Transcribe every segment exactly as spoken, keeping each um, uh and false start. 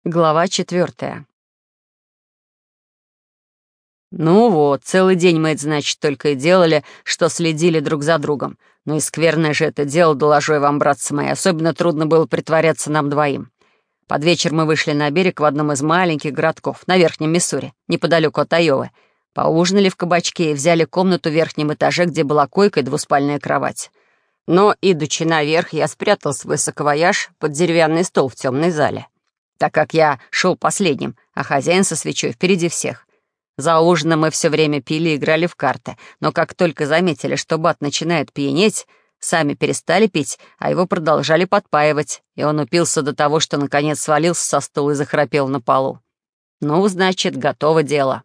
Глава четвертая. Ну вот, целый день мы это, значит, только и делали, что следили друг за другом. Ну и скверное же это дело, доложу я вам, братцы мои. Особенно трудно было притворяться нам двоим. Под вечер мы вышли на берег в одном из маленьких городков, на Верхнем Миссури, неподалеку от Айовы. Поужинали в кабачке и взяли комнату в верхнем этаже, где была койка и двуспальная кровать. Но, идучи наверх, я спрятал свой саквояж под деревянный стол в темной зале, так как я шел последним, а хозяин со свечой впереди всех. За ужином мы все время пили и играли в карты, но как только заметили, что Бат начинает пьянеть, сами перестали пить, а его продолжали подпаивать, и он упился до того, что наконец свалился со стула и захрапел на полу. Ну, значит, готово дело.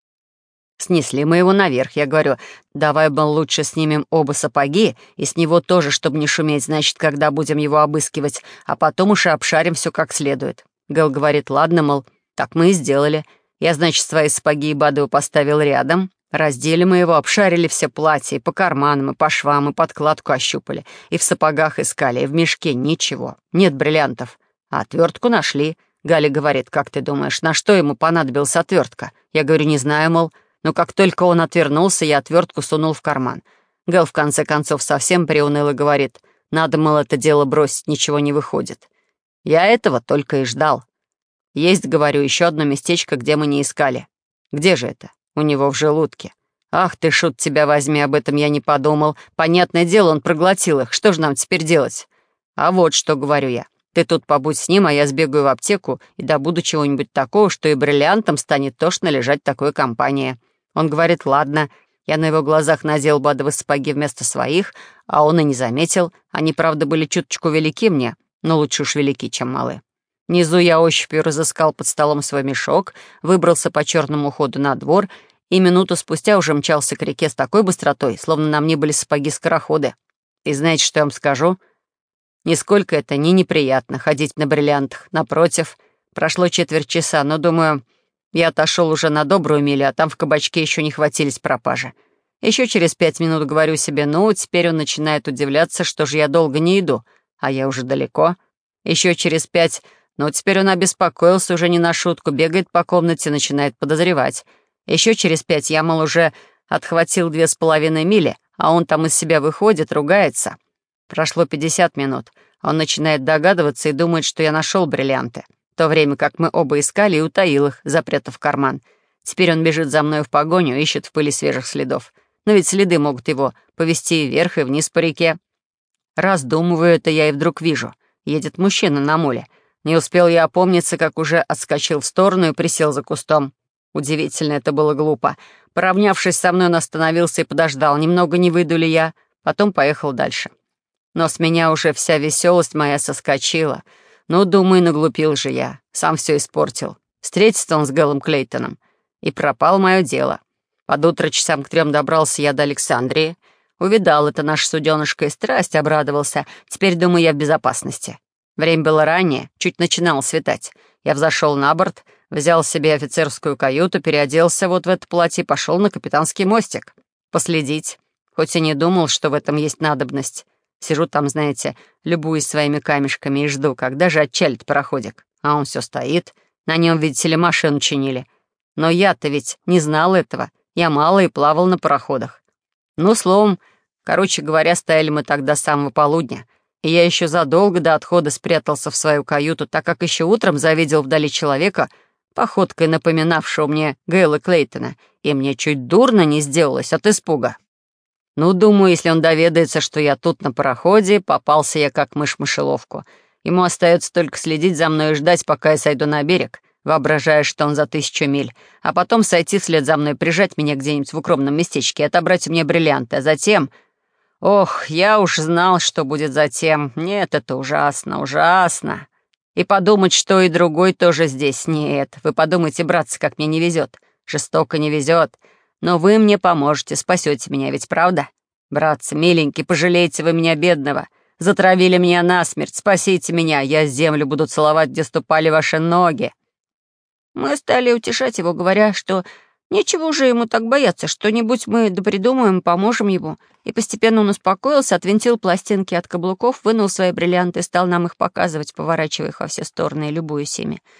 Снесли мы его наверх. Я говорю, давай, мол, лучше снимем оба сапоги, и с него тоже, чтобы не шуметь, значит, когда будем его обыскивать, а потом уж и обшарим все как следует. Гэл говорит, ладно, мол, так мы и сделали. Я, значит, свои сапоги и Бадова поставил рядом. Раздели мы его, обшарили все платья, и по карманам, и по швам, и подкладку ощупали, и в сапогах искали, и в мешке ничего. Нет бриллиантов. А отвертку нашли. Галя говорит, как ты думаешь, на что ему понадобилась отвертка? Я говорю, не знаю, мол. Но как только он отвернулся, я отвертку сунул в карман. Гэл в конце концов совсем приуныл и говорит, надо, мол, это дело бросить, ничего не выходит. Я этого только и ждал. Есть, говорю, еще одно местечко, где мы не искали. Где же это? У него в желудке. Ах ты, шут, тебя возьми, об этом я не подумал. Понятное дело, он проглотил их. Что же нам теперь делать? А вот что, говорю я. Ты тут побудь с ним, а я сбегаю в аптеку и добуду чего-нибудь такого, что и бриллиантом станет тошно лежать такой компания. Он говорит, ладно. Я на его глазах надел Бадовы сапоги вместо своих, а он и не заметил. Они, правда, были чуточку велики мне, но лучше уж велики, чем малы. Внизу я ощупью разыскал под столом свой мешок, выбрался по черному ходу на двор и минуту спустя уже мчался к реке с такой быстротой, словно на мне были сапоги-скороходы. И знаете, что я вам скажу? Нисколько это не неприятно ходить на бриллиантах. Напротив, прошло четверть часа, но, думаю, я отошел уже на добрую милю, а там в кабачке еще не хватились пропажи. Еще через пять минут говорю себе, ну, теперь он начинает удивляться, что же я долго не иду, а я уже далеко. Еще через пять, ну, теперь он обеспокоился уже не на шутку, бегает по комнате, начинает подозревать. Еще через пять я, мол, уже отхватил две с половиной мили, а он там из себя выходит, ругается. Прошло пятьдесят минут, он начинает догадываться и думает, что я нашел бриллианты. В то время как мы оба искали и утаил их, запрятав в карман. Теперь он бежит за мной в погоню, ищет в пыли свежих следов. Но ведь следы могут его повести вверх и вниз по реке. Раздумываю это я и вдруг вижу. Едет мужчина на муле. Не успел я опомниться, как уже отскочил в сторону и присел за кустом. Удивительно, это было глупо. Поравнявшись со мной, он остановился и подождал, немного не выйду ли я. Потом поехал дальше. Но с меня уже вся веселость моя соскочила. Ну, думаю, наглупил же я. Сам все испортил. Встретился он с Гэлом Клейтоном. И пропал мое дело. Под утро часам к трем добрался я до Александрии. Увидал это наше суденышко и страсть обрадовался. Теперь, думаю, я в безопасности. Время было раннее, чуть начинало светать. Я взошел на борт, взял себе офицерскую каюту, переоделся вот в это платье и пошел на капитанский мостик. Последить. Хоть и не думал, что в этом есть надобность. Сижу там, знаете, любуюсь своими камешками и жду, когда же отчалит пароходик. А он все стоит. На нем, видите ли, машину чинили. Но я-то ведь не знал этого. Я мало и плавал на пароходах. Ну, словом, короче говоря, стояли мы тогда с самого полудня. И я еще задолго до отхода спрятался в свою каюту, так как еще утром завидел вдали человека, походкой напоминавшего мне Гэла Клейтона, и мне чуть дурно не сделалось от испуга. Ну, думаю, если он доведается, что я тут на пароходе, попался я как мышь в мышеловку. Ему остается только следить за мной и ждать, пока я сойду на берег, воображая, что он за тысячу миль, а потом сойти вслед за мной, прижать меня где-нибудь в укромном местечке и отобрать у меня бриллианты, а затем... Ох, я уж знал, что будет затем. Нет, это ужасно, ужасно. И подумать, что и другой тоже здесь. Нет, вы подумайте, братцы, как мне не везет. Жестоко не везет. Но вы мне поможете, спасете меня, ведь правда? Братцы, миленькие, пожалейте вы меня, бедного. Затравили меня насмерть, спасите меня. Я землю буду целовать, где ступали ваши ноги. Мы стали утешать его, говоря, что нечего уже ему так бояться, что-нибудь мы допридумаем, поможем ему. И постепенно он успокоился, отвинтил пластинки от каблуков, вынул свои бриллианты и стал нам их показывать, поворачивая их во все стороны и любуясь ими.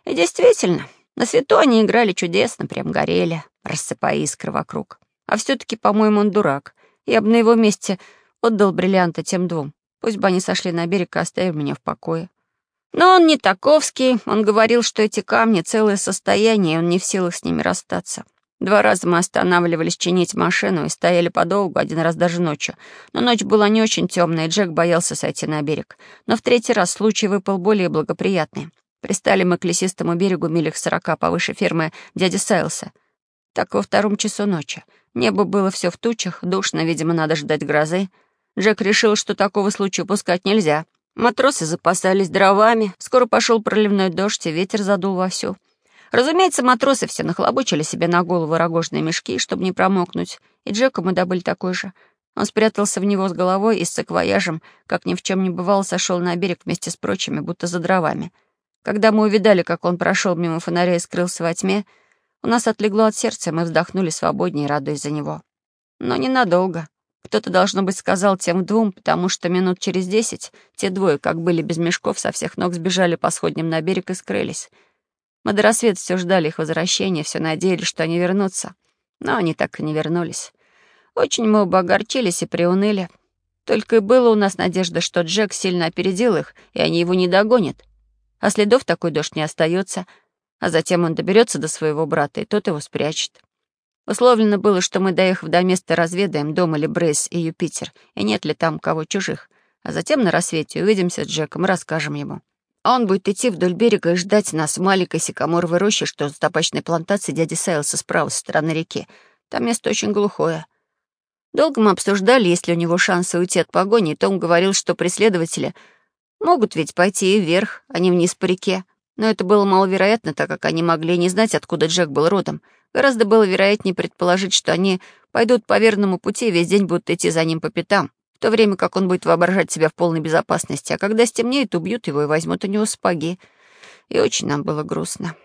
И действительно, на свету они играли чудесно, прям горели, рассыпая искры вокруг. А все-таки, по-моему, он дурак. Я бы на его месте отдал бриллианты тем двум. Пусть бы они сошли на берег и оставили меня в покое. Но он не таковский. Он говорил, что эти камни — целое состояние, и он не в силах с ними расстаться. Два раза мы останавливались чинить машину и стояли подолгу, один раз даже ночью. Но ночь была не очень темная, и Джек боялся сойти на берег. Но в третий раз случай выпал более благоприятный. Пристали мы к лесистому берегу милях сорока повыше фермы дяди Сайлса. Так во втором часу ночи. Небо было все в тучах, душно, видимо, надо ждать грозы. Джек решил, что такого случая упускать нельзя. Матросы запасались дровами, скоро пошел проливной дождь, и ветер задул вовсю. Разумеется, матросы все нахлобучили себе на голову рогожные мешки, чтобы не промокнуть, и Джеку мы добыли такой же. Он спрятался в него с головой и с саквояжем, как ни в чем не бывало, сошел на берег вместе с прочими, будто за дровами. Когда мы увидали, как он прошел мимо фонаря и скрылся во тьме, у нас отлегло от сердца, и мы вздохнули свободнее, радуясь за него. Но ненадолго. Кто-то, должно быть, сказал тем двум, потому что минут через десять те двое, как были без мешков, со всех ног сбежали по сходням на берег и скрылись. Мы до рассвета все ждали их возвращения, все надеялись, что они вернутся. Но они так и не вернулись. Очень мы оба огорчились и приуныли. Только и было у нас надежда, что Джек сильно опередил их, и они его не догонят. А следов такой дождь не остается, а затем он доберется до своего брата, и тот его спрячет. Условлено было, что мы, доехав до места, разведаем, дом ли Брейс и Юпитер, и нет ли там кого чужих. А затем на рассвете увидимся с Джеком и расскажем ему. А он будет идти вдоль берега и ждать нас в маленькой сикаморовой роще, что с табачной плантацией дяди Сайлса справа со стороны реки. Там место очень глухое. Долго мы обсуждали, есть ли у него шансы уйти от погони, и Том говорил, что преследователи могут ведь пойти и вверх, а не вниз по реке. Но это было маловероятно, так как они могли не знать, откуда Джек был родом. Гораздо было вероятнее предположить, что они пойдут по верному пути и весь день будут идти за ним по пятам, в то время как он будет воображать себя в полной безопасности, а когда стемнеет, убьют его и возьмут у него сапоги. И очень нам было грустно.